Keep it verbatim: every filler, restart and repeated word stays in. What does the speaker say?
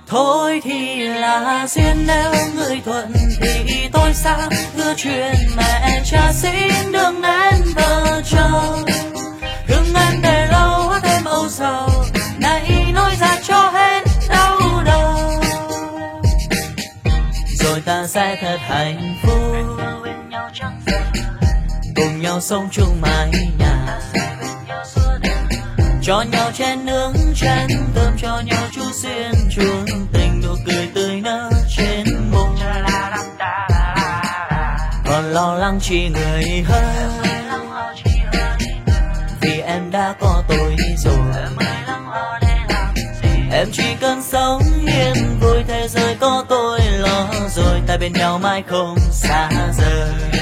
Thôi thì là duyên, nếu người thuận thì tôi xa, hứa chuyện mẹ cha xin đừng nên vợ chồng. Đừng em để lâu thêm âu sầu, này nói ra cho hết đau đầu. Rồi ta sẽ thật hạnh phúc, cùng nhau sống chung mái nhà, cho nhau chén nướng chén cơm, cho nhau chú xuyên chuông tình, nụ cười tươi nở trên môi. Còn lo lắng chi người hơn, vì em đã có tôi rồi. Em chỉ cần sống yên vui, thế giới có tôi lo rồi, ta bên nhau mãi không xa rời.